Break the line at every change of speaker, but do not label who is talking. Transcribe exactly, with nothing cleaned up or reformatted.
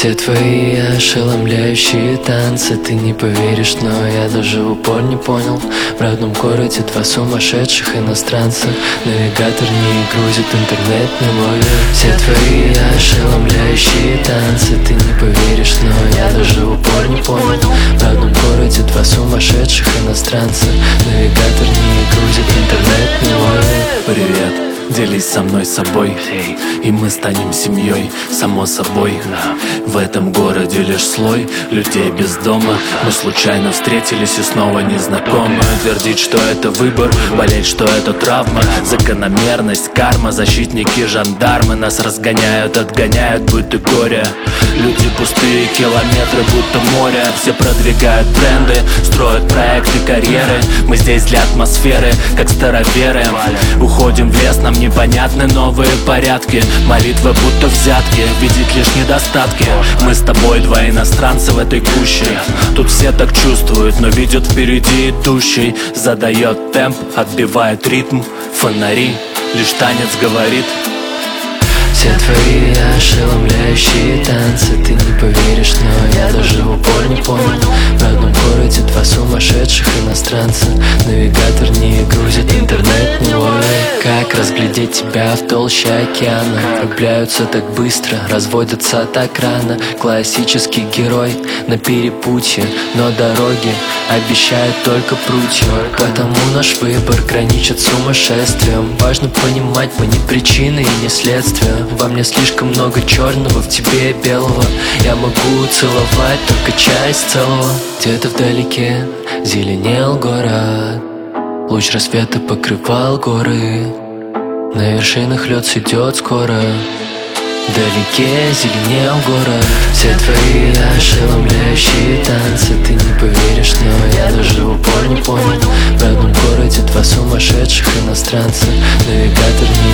Все твои ошеломляющие танцы, ты не поверишь, но я даже в упор не понял. В родном городе два сумасшедших иностранца. Навигатор не грузит, интернет не ловит. Все твои ошеломляющие танцы, ты не поверишь, но я даже в упор не понял. В родном городе два сумасшедших иностранца. Навигатор не грузит, интернет не ловит.
Привет. Делись со мной собой, и мы станем семьей, само собой. В этом городе лишь слой людей без дома. Мы случайно встретились и снова незнакомы. Твердить, что это выбор, болеть, что это травма. Закономерность, карма, защитники, жандармы нас разгоняют, отгоняют, будто горе. Люди пустые, километры, будто море. Все продвигают бренды, строят проекты, карьеры. Мы здесь для атмосферы, как староверы. Уходим в лес, нам непонятны новые порядки. Молитвы будто взятки, видеть лишь недостатки. Мы с тобой два иностранца в этой гуще. Тут все так чувствуют, но видят впереди идущий. Задает темп, отбивает ритм. Фонари, лишь танец говорит.
Все твои ошеломляющие танцы, ты не поверишь, но я даже в упор не понял. В родном городе два сумасшедших иностранца. Навигатор не грузит, интернет не ловит. Как разглядеть тебя в толще океана? Влюбляются так быстро, разводятся так рано. Классический герой на перепутье, но дороги обещают только прутья. Потому наш выбор граничит с сумасшествием. Важно понимать, мы не причины и не следствие. Во мне слишком много черного, в тебе белого. Я могу целовать только часть целого. Где-то вдалеке зеленел город, луч рассвета покрывал горы. На вершинах лед сойдет скоро. Вдалеке зеленел город. Все твои ошеломляющие танцы, ты не поверишь, но я даже в упор не понял. В родном городе два сумасшедших иностранца. Навигатор не